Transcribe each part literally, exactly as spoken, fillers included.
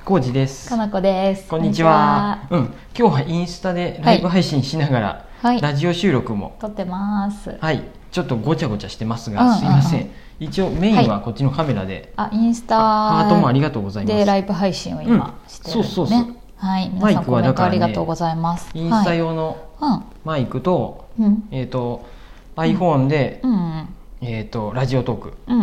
コウジです。 かなこです。 こんにちは。うん、今日はインスタでライブ配信しながら、はい、ラジオ収録も撮ってます。 はい、ちょっとごちゃごちゃしてますが、うんうんうん、すいません。一応メインはこっちのカメラで、 はい、あ、インスタハートもありがとうございます。 でライブ配信を今してるんですね。うん、そうそうそう。はい、皆さんコメントありがとうございます。 インスタ用のマイクと、はい、えっ、ー、と iPhone で、うんうん、えっ、ー、とラジオトーク、うんうん、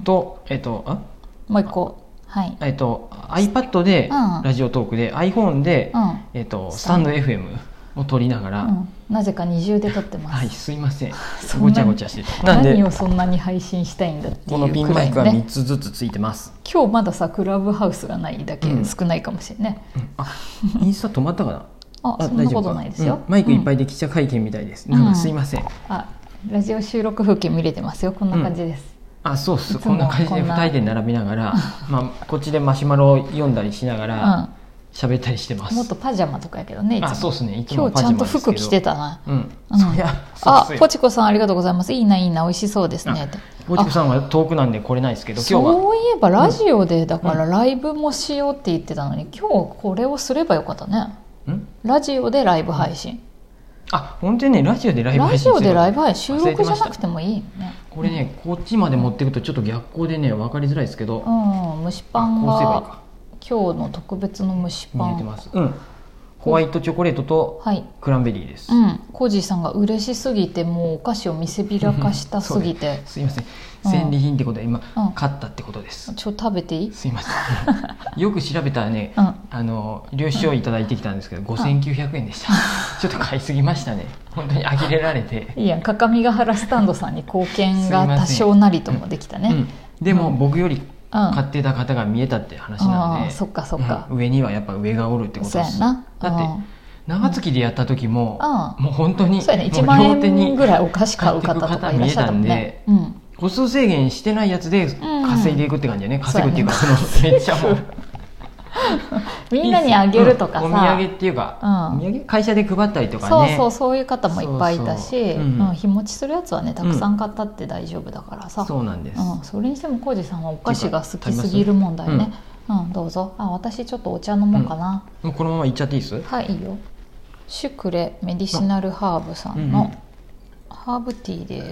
とえっ、ー、とあもう一個。はい、 えっと iPad でラジオトークで、うん、iPhone で、うん、えっとスタンド エフエム を撮りながら、うん、 なぜか二重で撮ってます。 はい、すいません。ごちゃごちゃしてなんで何をそんなに配信したいんだっていうくらい、ね、 このピンマイクはみっつずつついてます。 今日まださクラブハウスがないだけ少ないかもしれない、うんうん、 あ、インスタ止まったかなあ, あそんなことないですよ、うん、 マイクいっぱいで記者会見みたいです、うん、なんかすいません、 あ、ラジオ収録風景見れてますよ。こんな感じです、 あ、そうっす。こんな感じでふたりで並びながらまあ、こっちでマシュマロを読んだりしながら喋ったりしてます、うん、 もっとパジャマとかやけどね。いつもあ、そうっすね。いつもパジャマですけど今日ちゃんと服着てたな。うん、 うん、そりゃあ、ポチコさんありがとうございます。いいないいな、美味しそうですねって。 ポチコさんは遠くなんで来れないですけど、今日はそういえばラジオでだからライブもしようって言ってたのに、今日これをすればよかったね。んラジオでライブ配信、うん、 あ、本当にね、ラジオでライブ配信ラジオでライブ配信、収録じゃなくてもいいよね。 これね、こっちまで持っていくとちょっと逆光でね分かりづらいですけど、 うん、蒸しパンが今日の特別の蒸しパン見えてます、うん、 ホワイトチョコレートとクランベリーです、 はい、うん、コージーさんが嬉しすぎてもうお菓子を見せびらかしたすぎてすいません、戦利品ってことで今、うん、買ったってことです。 ちょっと食べていい？ すいませんよく調べたらね、うん、あの領収書いただいてきたんですけど、うん、ごせんきゅうひゃくえんでした、うん、ちょっと買いすぎましたね。本当に呆れられていいやん、各務原スタンドさんに貢献が多少なりともできたね、うんうん、 でも僕より買ってた方が見えたって話なので、 うん、そっかそっか、 うん、上にはやっぱ上がおるってことです。そうやな。だって長月でやった時も、うん、もう本当にそうやね、いちまんえんぐらいお菓子買う方とかいらっしゃったもんね。うん、 個数制限してないやつで稼いでいくって感じだね、うん、稼ぐっていうか、そのめっちゃもうみんなにあげるとかさ、 お土産っていうか、うん、お土産会社で配ったりとかね、 そうそう、そういう方もいっぱいいたし、そうそう、うんうん、日持ちするやつはねたくさん買ったって大丈夫だからさ、うん、 そうなんです、 うん、それにしてもコージさんはお菓子が好きすぎる問題ね、うん、うん、どうぞ。あ、私ちょっとお茶飲もうかな、 うん、もうこのままいっちゃっていいです？ はい、いいよ。シュクレメディシナルハーブさんのハーブティーです。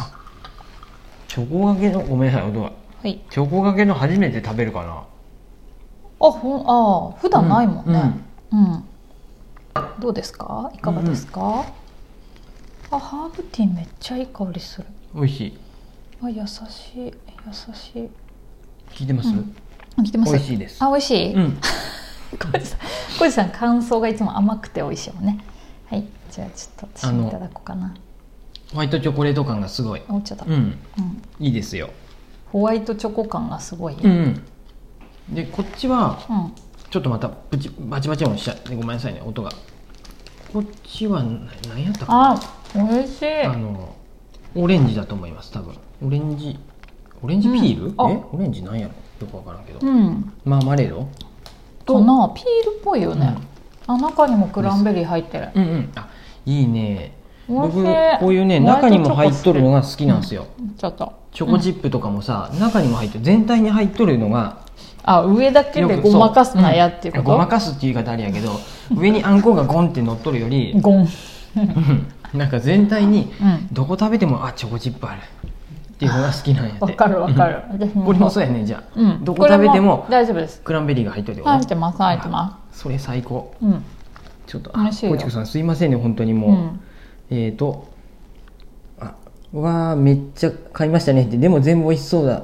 チョコがけの、ごめんなさい音が、はい、チョコがけの初めて食べるかな。 あ、ほん、あ、普段ないもんね、うんうんうん、どうですか、いかがですか、うんうん、あ、ハーブティーめっちゃいい香りする。 美味しい。 あ、優しい優しい。 聞いてます、うん、 聞いてます。 美味しいです。 あ、美味しい、うん、小路さん、小路さん感想がいつも甘くて美味しいもんね。はい、じゃあちょっと私もいただこうかな。 ホワイトチョコレート感がすごい。 お茶だ、 うんうん、いいですよ。 ホワイトチョコ感がすごい、 うん、でこっちは、うん、ちょっとまたプチバチバチ音しちゃって、ごめんなさいね音が。こっちは何やったかな。 あ、美味しい。 あのオレンジだと思います、多分。オレンジオレンジピール、うん、えオレンジなんやろよくわからんけど、うん、マーマレードかな、ピールっぽいよね、うん、あ、中にもクランベリー入ってる、 うんうん、あ、いいね。僕こういうね中にも入っとるのが好きなんですよ、うん、ちょっとチョコチップとかもさ、うん、中にも入ってる、全体に入っとるのが、 あ、上だけでごまかすなやっていうこと、 うん、ごまかすっていう言い方あれやけど上にあんこがゴンって乗っとるよりゴンなんか全体にどこ食べても、あ、チョコチップあるっていうのが好きなんやって。 わかるわかるこれもそうやね。じゃあ、うん、どこ食べても大丈夫です。 クランベリーが入っとるよ。 入ってます入ってます。 それ最高、うん、ちょっと、 美味しいよ。 コチコさんすいませんね本当にもう、うん、えーとあ、わーめっちゃ買いましたねって、でも全部美味しそうだって、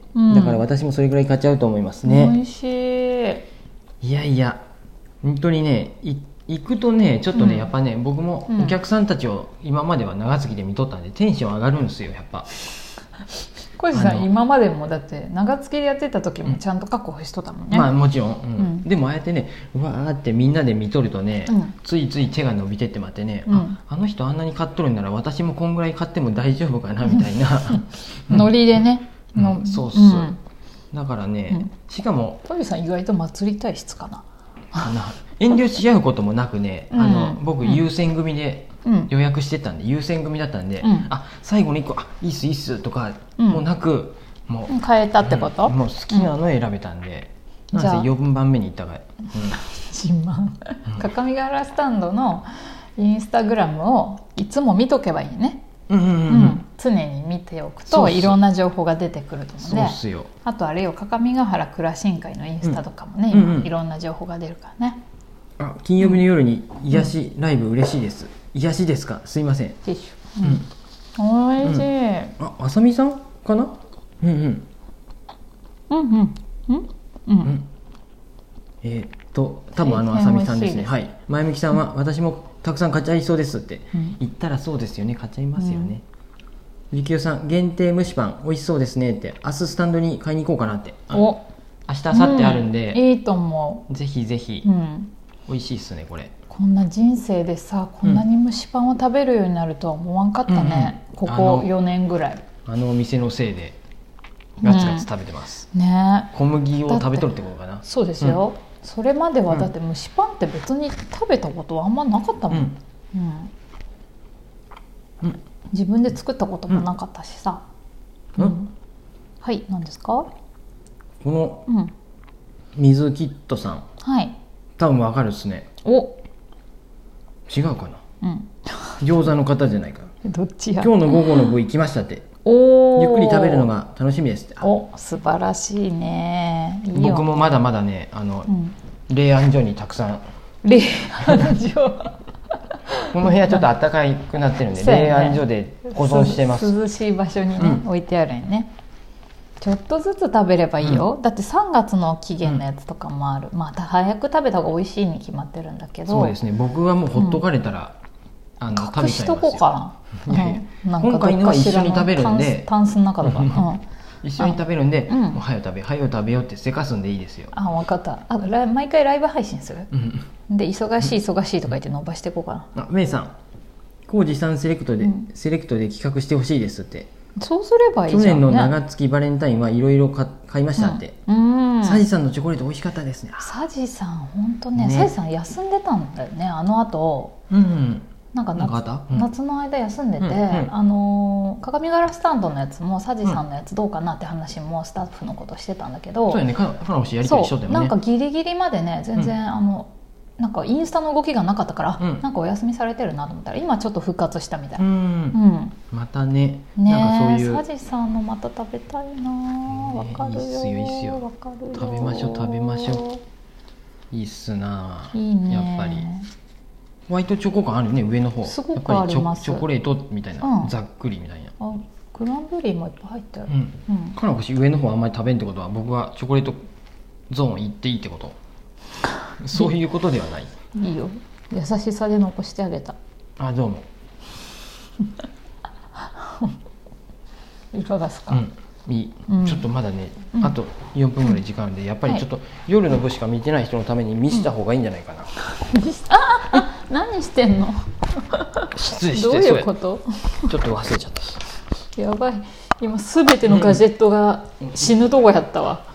うん、だから私もそれぐらい買っちゃうと思いますね。 美味しい。 いやいや本当にね、い行くとねちょっとね、うん、やっぱね僕もお客さんたちを今までは長月で見とったんでテンション上がるんですよやっぱ。 小路さん今までもだって長月でやってた時もちゃんと確保しとったもんね、 うん、まあもちろん、うんうん、でもああやってねうわーってみんなで見とるとね、うん、ついつい手が伸びてってまってね、うん、あ, あの人あんなに買っとるんなら私もこんぐらい買っても大丈夫かなみたいなノリでね、 うん、そうそう、うん、だからね、うん、しかも小路さん意外と祭り体質かなかな遠慮し合うこともなくね、うん、あの僕優先組で予約してたんで、うん、優先組だったんで、うん、あ最後にいっこあいいっすいいっすとかもなく、うん、もう変えたってこと、 うん、もう好きなの選べたんで、 なんせよんばんめに行ったかい、うん、 自慢各務原スタンドのインスタグラムをいつも見とけばいいね。 うんうんうんうん、 常に見ておくといろんな情報が出てくるので、 そうっすよ。 あとあれよ、各務原クラシン会のインスタとかもね、 うん今いろんな情報が出るからね。 あ、金曜日の夜に癒しライブ嬉しいです、うん、癒しですか、すいません。 ティッシュ、うん、おいしい、うん、 あ、あさみさんかな。うんうんうんうんうんうん、うん、 えー、っと多分あのあさみさんですね。はい、前向きさんは、うん、私もたくさん買っちゃいそうですって言ったら、そうですよね、買っちゃいますよね。ゆきよさん、限定蒸しパン美味しそうですねって、明日スタンドに買いに行こうかなって。お、明日明後日あるんで、 うん、いいと思う。ぜひぜひ、うん、美味しいっすねこれ。 こんな人生でさ、こんなに蒸しパンを食べるようになるとは思わんかったね、うんうん、ここよねんぐらい。 あのお店のせいでガツガツ食べてます、 うん、ね、 小麦を食べとるってことかな。 そうですよ、うん、それまではだって蒸しパンって別に食べたことはあんまなかったもん、うんうん、自分で作ったこともなかったしさ、うんうん、はい、何ですか。 この水キットさん、 はい、 多分わかるっすね。 お、 違うかな、うん、餃子の方じゃないかな。 どっちや。 今日の午後の部行きましたって。お、ゆっくり食べるのが楽しみですって。 お、素晴らしいね。いいよ。 僕もまだまだね、あの、うん、冷暗所にたくさん。 冷暗所この部屋ちょっと暖かくなってるんで、ね、冷暗所で保存してます。 涼しい場所にね、うん、置いてあるんね。ちょっとずつ食べればいいよ、うん、だってさんがつの期限のやつとかもある、うん、また早く食べた方が美味しいに決まってるんだけど。 そうですね、僕はもうほっとかれたら、うん、あの食べちゃいますよ。隠しとこうかな。いやいや、うん、なんか今回のは一緒に食べるんで、 タンスの中とか、うん、 一緒に食べるんで、うん、もう早よ食べ早よ食べようってせかすんでいいですよ。 あ、分かった。あ、毎回ライブ配信する、うん、で忙しい忙しいとか言って伸ばしていこうかな。 あ、メイさん、浩二さんセレクトで、うん、セレクトで企画してほしいですって。 そうすればいいじゃん、ね、 去年の長月バレンタインはいろいろ買いましたって、うんうん、サジさんのチョコレート美味しかったですね。 サジさん本当ね、サジさん休んでたんだよね、あの後、うんうん、なんか 夏, うん、夏の間休んでて、うんうん、あの各務原スタンドのやつもサジさんのやつどうかなって話もスタッフのことしてたんだけど、 そうやね、かなしやり取りしとったよね。 なんかギリギリまでね全然、うん、あのなんかインスタの動きがなかったから、うん、なんかお休みされてるなと思ったら今ちょっと復活したみたいな、うんうん、 またね、 ね、なんかそういうサジさんのまた食べたいな、わ、ね、かるよ、いいっすよいいっすよ、わかるよ、 食べましょう食べましょう、いいっすな、 いいね、 やっぱりホワイトチョコ感あるね、上の方すごくあります。 チョコレートみたいな、うん、ざっくりみたいな。 あ、グランベリーもいっぱい入ってる、 うんうん、かなこし上の方あんまり食べんってことは僕はチョコレートゾーン行っていいってこと？そういうことではない。 いいよ、優しさで残してあげた。 あ、どうもいかがですか？ うん、いい、うん、ちょっとまだね、うん、あとよんぷんぐらい時間あるんで、やっぱりちょっと夜の部しか見てない人のために見せた方がいいんじゃないかな、 うん、ああ、何してんの失礼して、 どういうこと？ ちょっと忘れちゃった。 やばい、今すべてのガジェットが死ぬとこやったわ、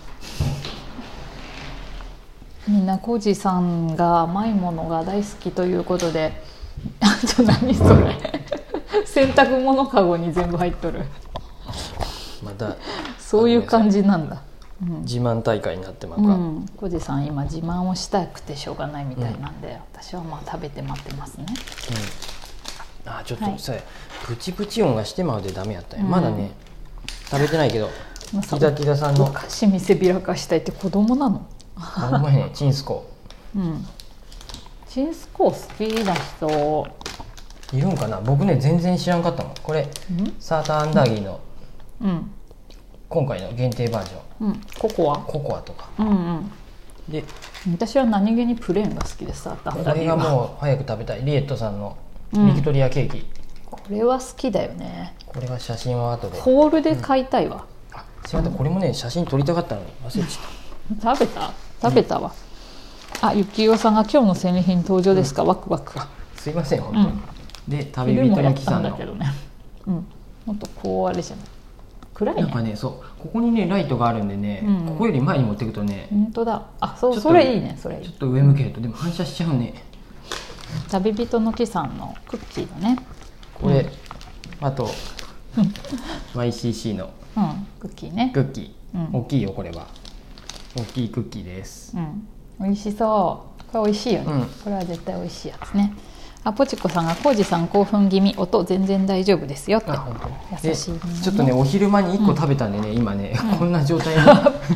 うん、みんなコージーさんが甘いものが大好きということでちょ何それ洗濯物かごに全部入っとる。 またそういう感じなんだ、 うん、自慢大会になってまうか、 うん、コージーさん今自慢をしたくてしょうがないみたいなんで、うん、私はまあ食べて待ってますね、 うん、あ、ちょっとさ、はい、プチプチ音がしてまうでダメやったんや、うん、まだね食べてないけど、キザキザさんのお菓子見せびらかしたいって子供なの？ あ、ごめんね、チンスコー、うん、 チンスコー好きな人いるんかな。僕ね全然知らんかったもんこれ、サーターアンダーギーの、うん、今回の限定バージョン、うん、 ココアココアとか、 うんうん、で私は何気にプレーンが好きです。サーターアンダーギーはこれがもう早く食べたい。リエットさんのビクトリアケーキ、うん、 これは好きだよね。 これは写真は後でホールで買いたいわ、 うん、あ、違った、これもね写真撮りたかったのに忘れちゃった食べた食べたわ、うん、あ、ゆきおさんが今日の戦利品登場ですか、うん、ワクワク。 すいません本当に、うん、で旅人焼きさんの、 ね、うん、もっとこうあれじゃない暗いね。 なんかね、そうここにねライトがあるんでね、うん、ここより前に持っていくとね、 本当だ、あ、そう、それいいね、それいい。 ちょっと上向けるとでも反射しちゃうね。 旅人の木さんのクッキーだねこれ、うん、あとワイシーシー の、 うん、クッキーね、 クッキー、うん、大きいよこれは。 大きいクッキーです。 うん、美味しそう。これ美味しいよね、うん、これは絶対美味しいやつね。あ、ポチコさんが、コウジさん興奮気味、音全然大丈夫ですよって。優しい、ね、 ちょっとね、お昼間にいっこ食べたんでね、うん、今ね、うん、こんな状態に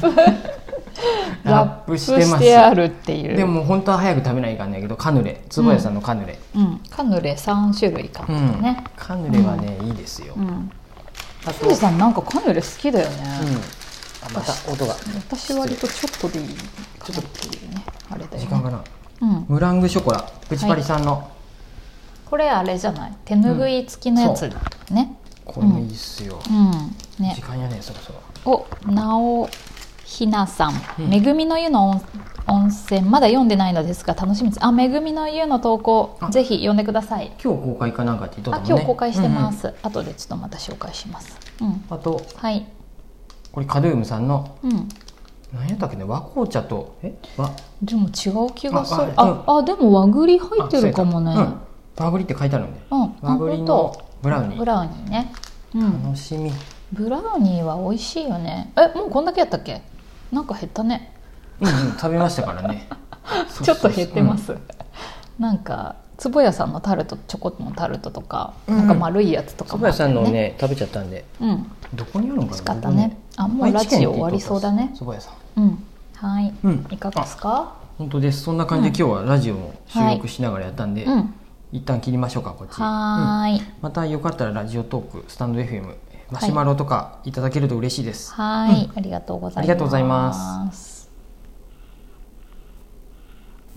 ラップしてます。 してあるっていう。 でも本当は早く食べないかんないけど、カヌレ、坪谷さんのカヌレ、 うんうん、カヌレさん種類買ったね、 うん、カヌレはね、うん、いいですよ。 あと、コウジさんなんかカヌレ好きだよね。 うん、また音が。 私割とちょっとでいいかなっていうね、あれだよね。 時間かな。うん、ムラングショコラ、プチパリさんの、はい、 これあれじゃない、手ぬぐい付きのやつ、うん、ね。 これもいいっすよ、うんね、時間やね、そろそろ。 お、なおひなさん、うん、めぐみの湯の温泉まだ読んでないのですが楽しみです。あ、めぐみの湯の投稿ぜひ読んでください。 今日公開かなんかって言っとったもんね。 あ、今日公開してます、うんうん、後でちょっとまた紹介します、うん、 あと、 はい、 これカドゥームさんの、うん、何やったっけね、和紅茶とえ和でも違う気がする。あ、あ、うん、あ、でも和栗入ってるかもね、うん、 和栗って書いてあるんで、うん、和栗のブラウニー、 ブラウニーね、 うん、楽しみ。 ブラウニーは美味しいよね。え、もうこんだけやったっけ。なんか減ったね。 うんうん、食べましたからねちょっと減ってます、うん、なんか坪谷さんのタルト、チョコのタルトとか、うん、なんか丸いやつとかもあって、ね、坪谷さんのね食べちゃったんで、うん、どこにあるのかな。 美味しかったね。あ、もうラジオ終わりそうだね。 坪谷さん、うん、はい、うん、いかがですか。 本当です。そんな感じで今日はラジオも収録しながらやったんで、うん、はい、一旦切りましょうか、こっち。 はい、うん、 またよかったらラジオトーク、スタンド エフエム、マシュマロとかいただけると嬉しいです。 はい、うん、ありがとうございます。 ありがとうございます。